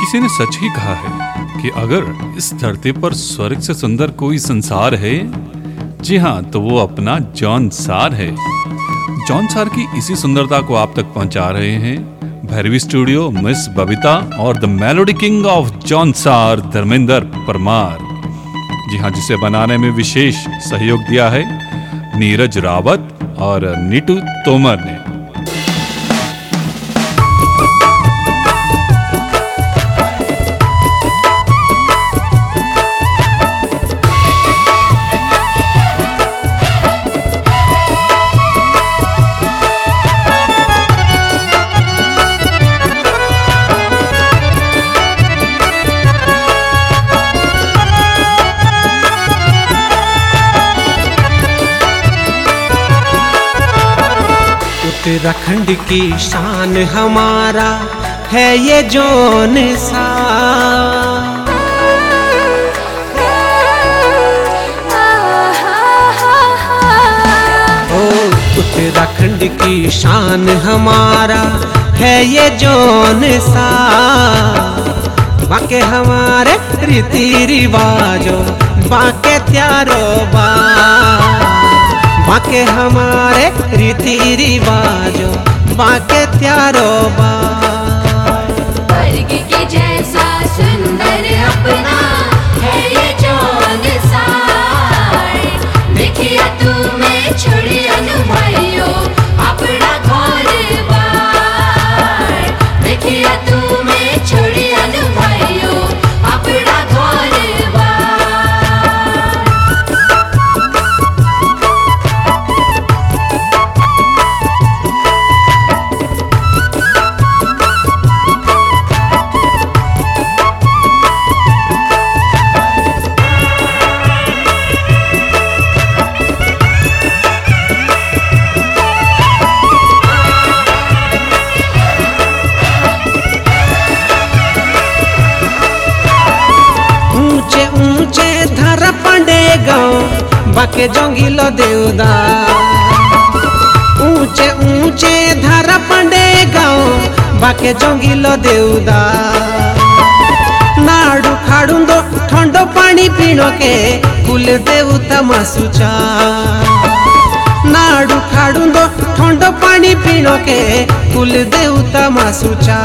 किसी ने सच ही कहा है कि अगर इस धरती पर स्वर्ग से सुंदर कोई संसार है, जी हाँ, तो वो अपना जौनसार है। जौनसार की इसी सुंदरता को आप तक पहुंचा रहे हैं भैरवी स्टूडियो मिस बबीता और the melody king of Jaunsar Dharmendra Parmar. जी हाँ, जिसे बनाने में विशेष सहयोग दिया है नीरज रावत और नीटू तोमर ने। उत्तराखंड की शान हमारा है ये जौनसार। उत्तराखंड की शान हमारा है ये जौनसार। बाके हमारे रीति रिवाजों बाके त्यारो बाके हमारे रीति रिवाजों बाके त्यारो स्वर्ग के जैसा सुंदर अपना है ये जौनसार। देखिया तुम्हें छोड़ी भाइयों अपना घर बार। देखिया तुम्हें छोड़ी भाइयों अपना घर बार। बाके जोंगिलो देवदार। ऊंचे ऊंचे धारा पंडे गाँव बाके जोंगिलो देवदार। नाडू खाड़ू दो ठंडो पानी पीनो के कुल देवता मासुचा। नाडू खाड़ू दो ठंडो पानी पीनो के कुल देवता मासुचा।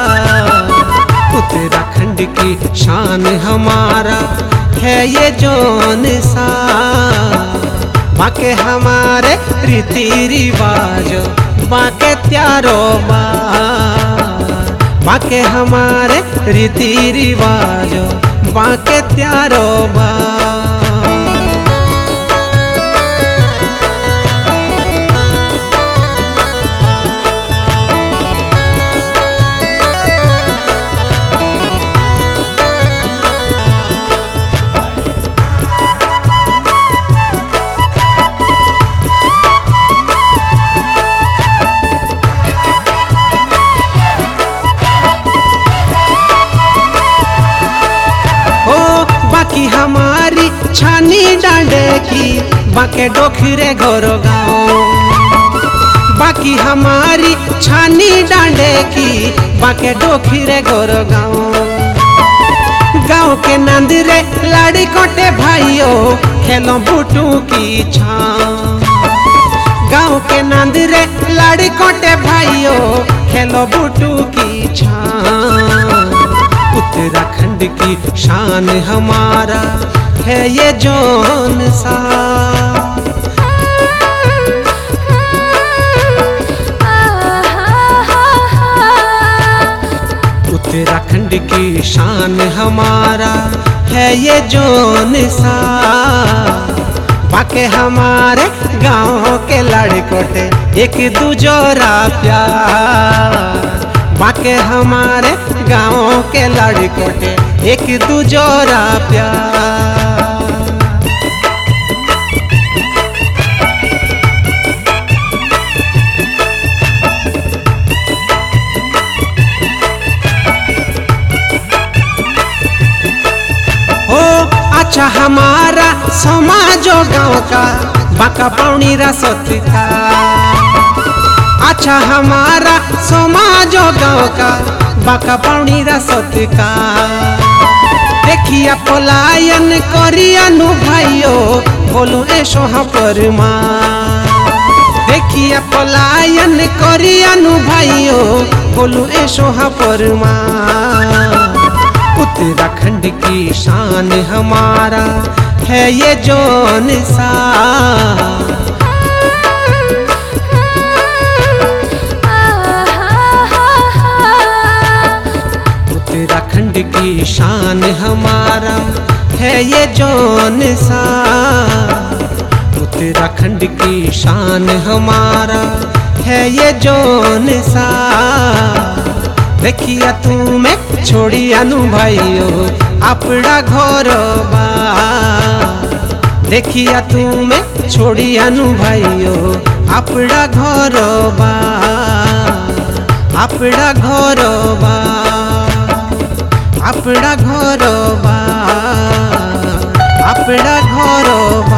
उत्तराखंड की शान हमारा है ये जौनसार। बाके हमारे रीति रिवाज बाके त्यारो बाके हमारे रीति रिवाज बाके त्यारो बाकी हमारी छानी डांडे की बाके डोखरे गोरो गाँव। बाकी हमारी छानी डांडे की बाके डोखरे गोरो गाँव। गाँव के नंदरे लाड़ी कोटे भाइयों खेलो बूटू की छाँ। गाँव के नंदरे लाड़ी कोटे भाइयों खेलो बूटू की छाँ। उत्तराखंड की शान हमारा है ये जौनसार। उत्तराखंड की शान हमारा है ये जौनसार। बाके हमारे गाँव के लड़कोटे एक दूजोरा प्यार। बाके हमारे गाँव के लड़कोटे एक दूजोरा प्यार। ओ अच्छा हमारा समाजो गाँव का बाका पाउनी रसोती था। अच्छा हमारा समाजो गाँव का बाका पाउनी रसतका देखिया पलायन करियानु भाइयो बोलू एसो परमा देखिया पलायन करियानु भाइयो बोलू एसो परमा उत्तराखंड की शान हमारा है ये जौनसार उत्तराखंड की शान हमारा है ये जौनसार उत्तराखंड की शान हमारा है ये जौनसार देखिया तुम्हें छोड़ी अनु भाइयो अपना घर देखिया तुम्हें छोड़ी अनु भाइयो अपना घर अपना घर अपना घर अपना घर